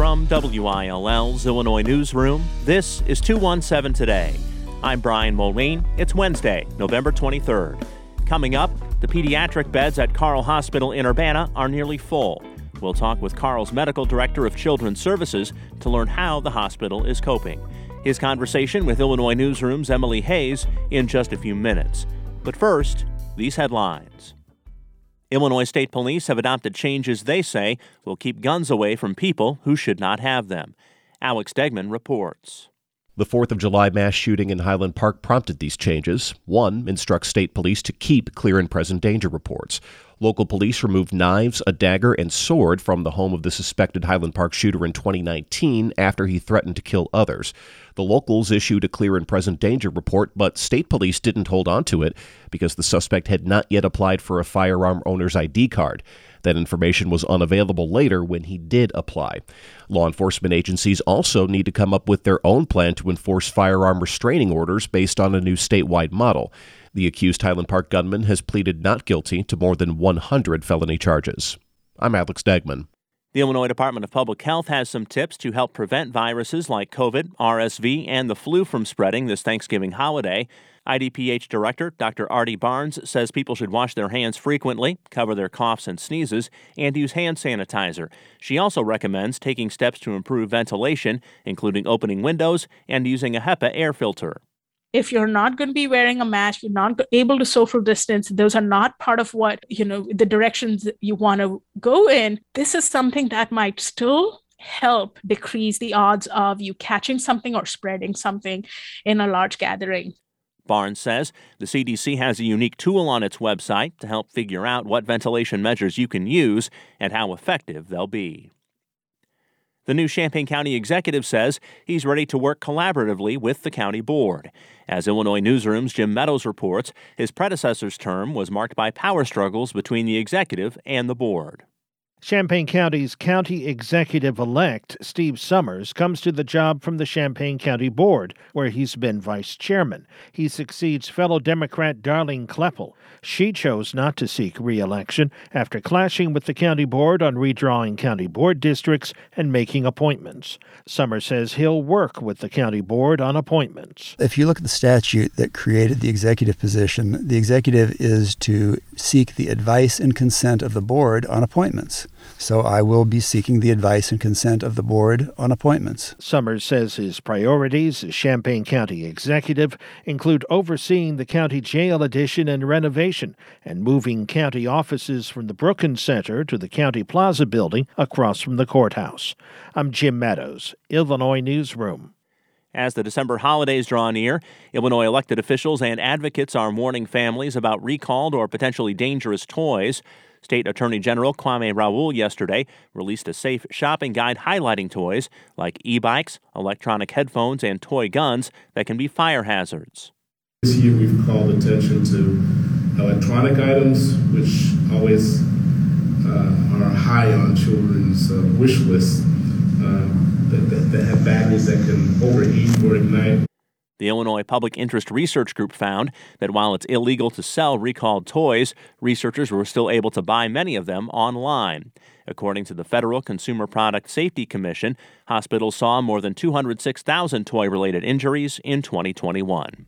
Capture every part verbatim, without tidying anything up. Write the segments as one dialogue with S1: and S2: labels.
S1: From W I L L's Illinois Newsroom, this is two one seven Today. I'm Brian Moline. It's Wednesday, November twenty-third. Coming up, the pediatric beds at Carle Hospital in Urbana are nearly full. We'll talk with Carle's Medical Director of Children's Services to learn how the hospital is coping. His conversation with Illinois Newsroom's Emily Hayes in just a few minutes. But first, these headlines. Illinois State Police have adopted changes they say will keep guns away from people who should not have them. Alex Degman reports.
S2: The fourth of July mass shooting in Highland Park prompted these changes. One instructs state police to keep clear and present danger reports. Local police removed knives, a dagger, and sword from the home of the suspected Highland Park shooter in twenty nineteen after he threatened to kill others. The locals issued a clear and present danger report, but state police didn't hold on to it because the suspect had not yet applied for a firearm owner's I D card. That information was unavailable later when he did apply. Law enforcement agencies also need to come up with their own plan to enforce firearm restraining orders based on a new statewide model. The accused Highland Park gunman has pleaded not guilty to more than one hundred felony charges. I'm Alex Degman.
S1: The Illinois Department of Public Health has some tips to help prevent viruses like COVID, R S V, and the flu from spreading this Thanksgiving holiday. I D P H Director Doctor Artie Barnes says people should wash their hands frequently, cover their coughs and sneezes, and use hand sanitizer. She also recommends taking steps to improve ventilation, including opening windows and using a HEPA air filter.
S3: If you're not going to be wearing a mask, you're not able to social distance, those are not part of what, you know, the directions you want to go in. This is something that might still help decrease the odds of you catching something or spreading something in a large gathering.
S1: Barnes says the C D C has a unique tool on its website to help figure out what ventilation measures you can use and how effective they'll be. The new Champaign County executive says he's ready to work collaboratively with the county board. As Illinois Newsroom's Jim Meadows reports, his predecessor's term was marked by power struggles between the executive and the board.
S4: Champaign County's county executive-elect, Steve Summers, comes to the job from the Champaign County Board, where he's been vice chairman. He succeeds fellow Democrat Darlene Kleppel. She chose not to seek re-election after clashing with the county board on redrawing county board districts and making appointments. Summers says he'll work with the county board on appointments.
S5: If you look at the statute that created the executive position, the executive is to seek the advice and consent of the board on appointments. So I will be seeking the advice and consent of the board on appointments.
S4: Summers says his priorities as Champaign County executive include overseeing the county jail addition and renovation and moving county offices from the Brookins Center to the County Plaza building across from the courthouse. I'm Jim Meadows, Illinois Newsroom.
S1: As the December holidays draw near, Illinois elected officials and advocates are warning families about recalled or potentially dangerous toys. State Attorney General Kwame Raoul yesterday released a safe shopping guide highlighting toys like e-bikes, electronic headphones, and toy guns that can be fire hazards.
S6: This year we've called attention to electronic items, which always uh, are high on children's uh, wish lists, uh, that, that, that have batteries that can overheat or ignite.
S1: The Illinois Public Interest Research Group found that while it's illegal to sell recalled toys, researchers were still able to buy many of them online. According to the Federal Consumer Product Safety Commission, hospitals saw more than two hundred six thousand toy-related injuries in twenty twenty-one.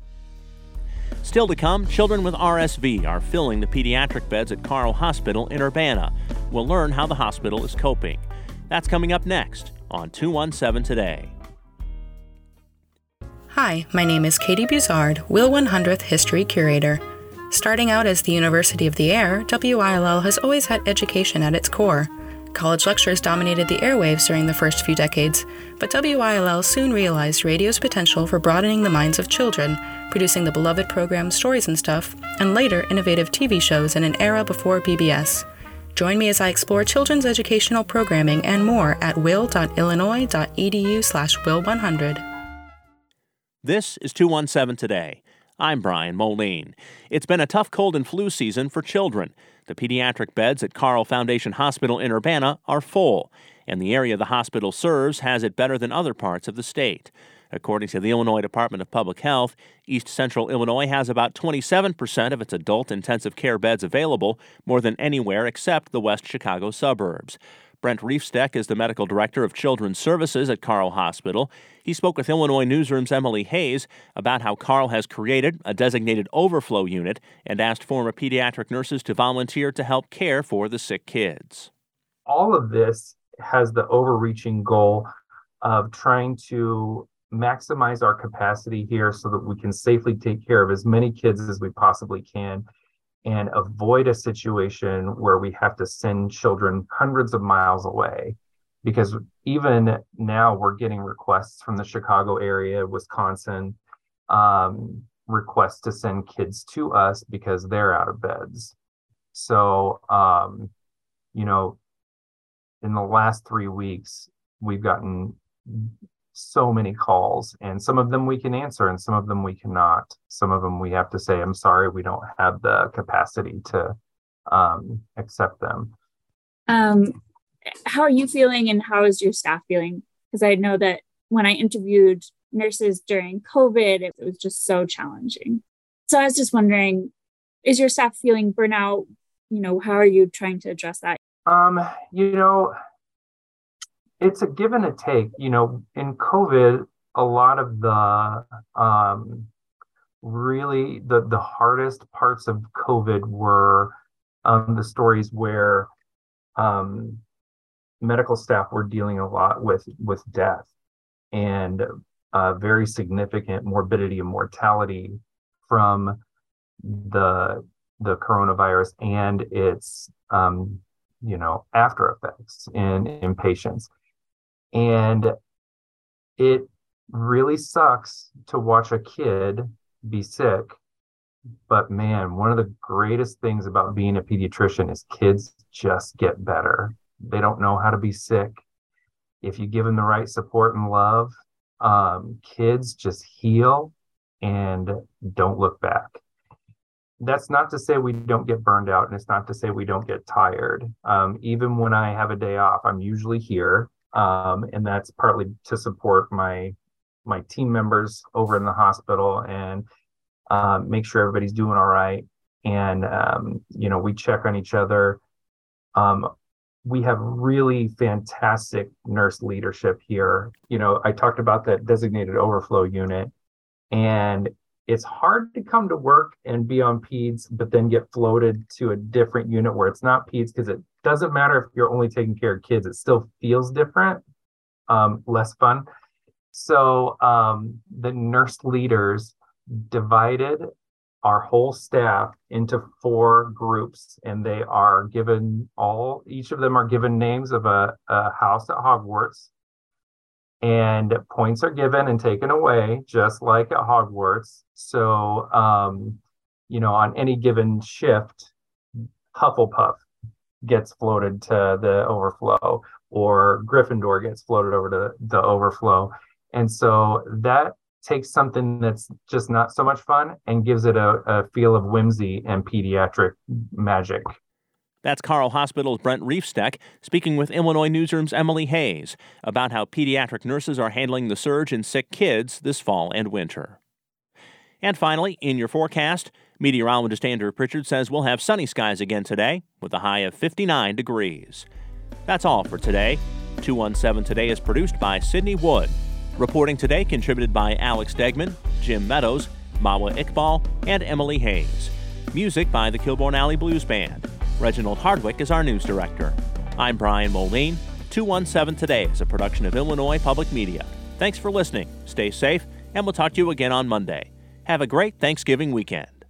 S1: Still to come, children with R S V are filling the pediatric beds at Carle Hospital in Urbana. We'll learn how the hospital is coping. That's coming up next on two one seven Today.
S7: Hi, my name is Katie Buzard, Will one hundredth History Curator. Starting out as the University of the Air, W I L L has always had education at its core. College lectures dominated the airwaves during the first few decades, but W I L L soon realized radio's potential for broadening the minds of children, producing the beloved program Stories and Stuff, and later innovative T V shows in an era before B B S. Join me as I explore children's educational programming and more at will.illinois.edu slash will100.
S1: This is two one seven Today. I'm Brian Moline. It's been a tough cold and flu season for children. The pediatric beds at Carle Foundation Hospital in Urbana are full, and the area the hospital serves has it better than other parts of the state. According to the Illinois Department of Public Health, East Central Illinois has about twenty-seven percent of its adult intensive care beds available, more than anywhere except the West Chicago suburbs. Brent Riefsteck is the medical director of Children's Services at Carle Hospital. He spoke with Illinois Newsroom's Emily Hayes about how Carle has created a designated overflow unit and asked former pediatric nurses to volunteer to help care for the sick kids.
S8: All of this has the overreaching goal of trying to maximize our capacity here so that we can safely take care of as many kids as we possibly can and avoid a situation where we have to send children hundreds of miles away. Because even now we're getting requests from the Chicago area, Wisconsin, um, requests to send kids to us because they're out of beds. So, um, you know, in the last three weeks, we've gotten so many calls, and some of them we can answer and some of them we cannot. Some of them we have to say, I'm sorry, we don't have the capacity to um, accept them.
S9: Um, how are you feeling and how is your staff feeling? Because I know that when I interviewed nurses during COVID, it was just so challenging. So I was just wondering, is your staff feeling burnout? You know, how are you trying to address that?
S8: Um, you know, it's a give and a take. You know, in COVID, a lot of the um, really the, the hardest parts of COVID were um, the stories where um, medical staff were dealing a lot with, with death and uh, very significant morbidity and mortality from the the coronavirus and its um, you know after effects in, in patients. And it really sucks to watch a kid be sick. But man, one of the greatest things about being a pediatrician is kids just get better. They don't know how to be sick. If you give them the right support and love, um, kids just heal and don't look back. That's not to say we don't get burned out, and it's not to say we don't get tired. Um, even when I have a day off, I'm usually here. Um, and that's partly to support my my team members over in the hospital and um, make sure everybody's doing all right. And, um, you know, we check on each other. Um, we have really fantastic nurse leadership here. You know, I talked about that designated overflow unit, and it's hard to come to work and be on peds, but then get floated to a different unit where it's not peds, because it doesn't matter if you're only taking care of kids, it still feels different, um, less fun. So um, the nurse leaders divided our whole staff into four groups, and they are given all, each of them are given names of a, a house at Hogwarts, and points are given and taken away, just like at Hogwarts. So, um, you know, on any given shift, Hufflepuff gets floated to the overflow, or Gryffindor gets floated over to the overflow. And so that takes something that's just not so much fun and gives it a, a feel of whimsy and pediatric magic.
S1: That's Carle Hospital's Brent Riefsteck speaking with Illinois Newsroom's Emily Hayes about how pediatric nurses are handling the surge in sick kids this fall and winter. And finally, in your forecast, meteorologist Andrew Pritchard says we'll have sunny skies again today with a high of fifty-nine degrees. That's all for today. two one seven Today is produced by Sydney Wood. Reporting today contributed by Alex Degman, Jim Meadows, Mawa Iqbal, and Emily Hayes. Music by the Kilbourne Alley Blues Band. Reginald Hardwick is our news director. I'm Brian Moline. two one seven Today is a production of Illinois Public Media. Thanks for listening. Stay safe, and we'll talk to you again on Monday. Have a great Thanksgiving weekend.